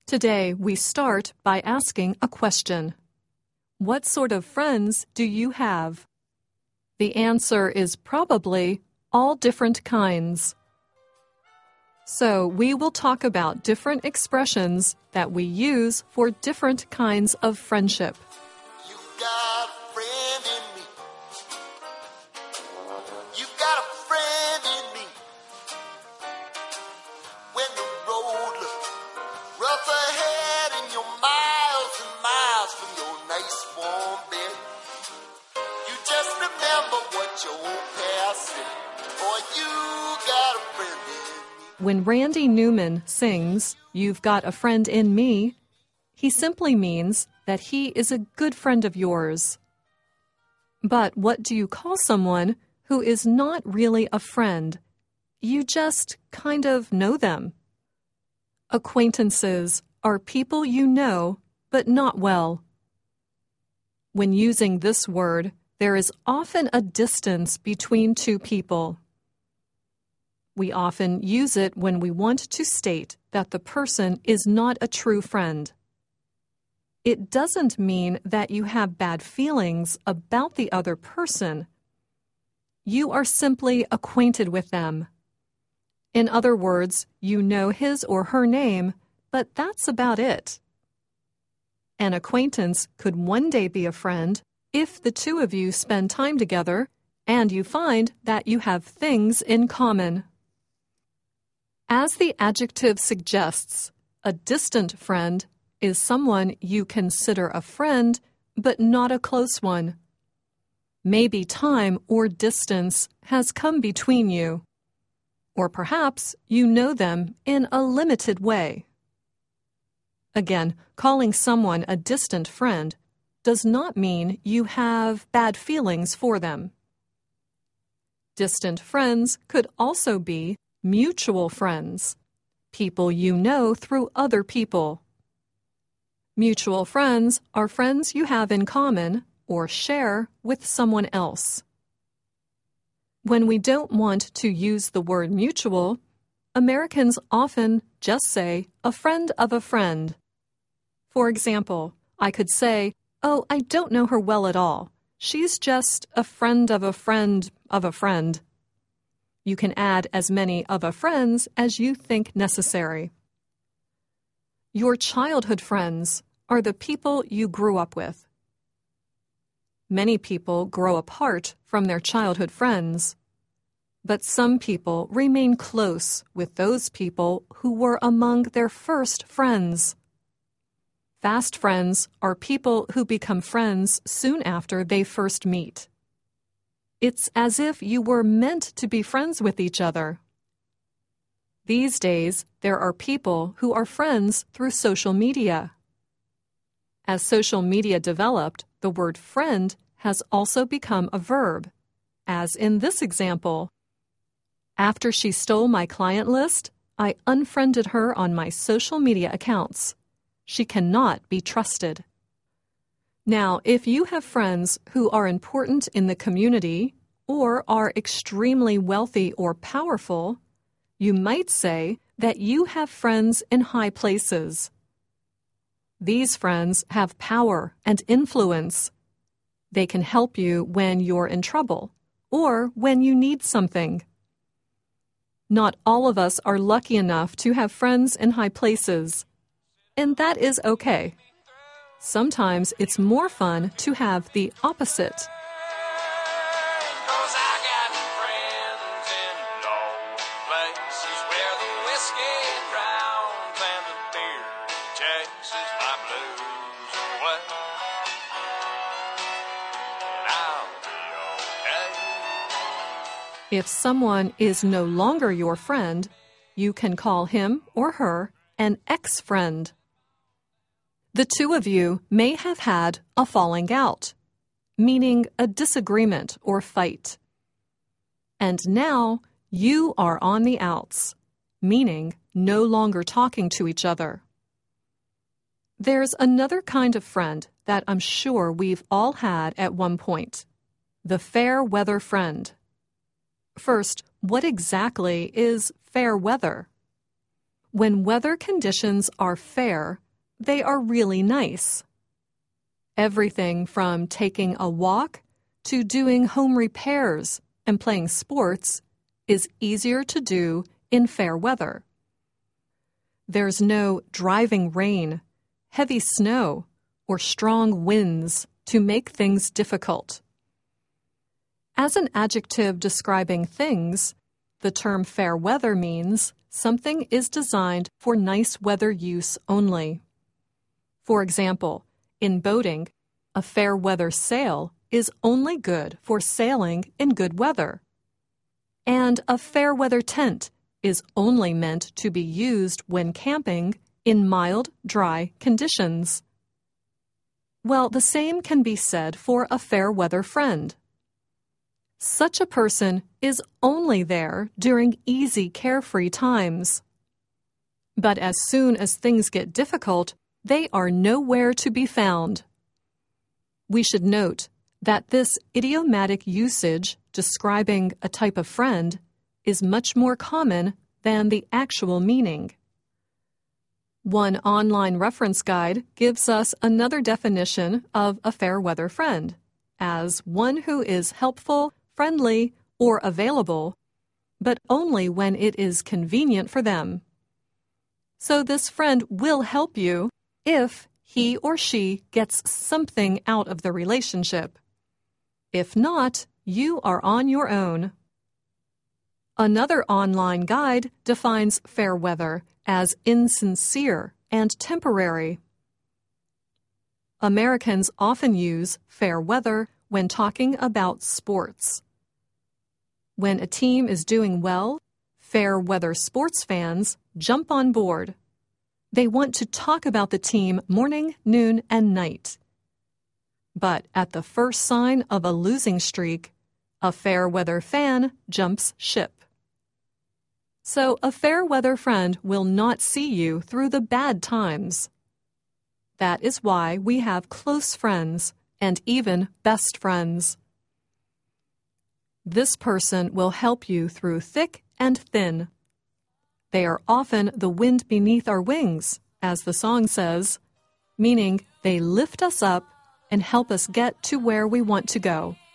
Today, we start by asking a question. What sort of friends do you have? The answer is probably all different kinds. So, we will talk about different expressions that we use for different kinds of friendship. You got a friend in me. You got a friend in me. When the road looks rough ahead and you're miles and miles from your nice warm bed, you just remember what your old past said. Boy, you got a friend in me. When Randy Newman sings, "You've Got a Friend in Me," he simply means that he is a good friend of yours. But what do you call someone who is not really a friend? You just kind of know them. Acquaintances are people you know, but not well. When using this word, there is often a distance between two people. We often use it when we want to state that the person is not a true friend. It doesn't mean that you have bad feelings about the other person. You are simply acquainted with them. In other words, you know his or her name, but that's about it. An acquaintance could one day be a friend if the two of you spend time together and you find that you have things in common. As the adjective suggests, a distant friend is someone you consider a friend, but not a close one. Maybe time or distance has come between you. Or perhaps you know them in a limited way. Again, calling someone a distant friend does not mean you have bad feelings for them. Distant friends could also be mutual friends, people you know through other people. Mutual friends are friends you have in common or share with someone else. When we don't want to use the word mutual, Americans often just say a friend of a friend. For example, I could say, "Oh, I don't know her well at all. She's just a friend of a friend of a friend." You can add as many of a friends as you think necessary. Your childhood friends are the people you grew up with. Many people grow apart from their childhood friends, but some people remain close with those people who were among their first friends. Fast friends are people who become friends soon after they first meet. It's as if you were meant to be friends with each other. These days, there are people who are friends through social media. As social media developed, the word friend has also become a verb, as in this example. After she stole my client list, I unfriended her on my social media accounts. She cannot be trusted. Now, if you have friends who are important in the community or are extremely wealthy or powerful, you might say that you have friends in high places. These friends have power and influence. They can help you when you're in trouble or when you need something. Not all of us are lucky enough to have friends in high places, and that is okay. Sometimes it's more fun to have the opposite. 'Cause I got friends in low places where the whiskey drowns and the beer chases my blues away. And I'll be okay. If someone is no longer your friend, you can call him or her an ex-friend. The two of you may have had a falling out, meaning a disagreement or fight. And now you are on the outs, meaning no longer talking to each other. There's another kind of friend that I'm sure we've all had at one point, the fair weather friend. First, what exactly is fair weather? When weather conditions are fair, they are really nice. Everything from taking a walk to doing home repairs and playing sports is easier to do in fair weather. There's no driving rain, heavy snow, or strong winds to make things difficult. As an adjective describing things, the term fair weather means something is designed for nice weather use only. For example, in boating, a fair weather sail is only good for sailing in good weather. And a fair weather tent is only meant to be used when camping in mild, dry conditions. Well, the same can be said for a fair weather friend. Such a person is only there during easy, carefree times. But as soon as things get difficult, they are nowhere to be found. We should note that this idiomatic usage describing a type of friend is much more common than the actual meaning. One online reference guide gives us another definition of a fair weather friend as one who is helpful, friendly, or available, but only when it is convenient for them. So this friend will help you if he or she gets something out of the relationship. If not, you are on your own. Another online guide defines fair weather as insincere and temporary. Americans often use fair weather when talking about sports. When a team is doing well, fair weather sports fans jump on board. They want to talk about the team morning, noon, and night. But at the first sign of a losing streak, a fair weather fan jumps ship. So a fair weather friend will not see you through the bad times. That is why we have close friends and even best friends. This person will help you through thick and thin. They are often the wind beneath our wings, as the song says, meaning they lift us up and help us get to where we want to go.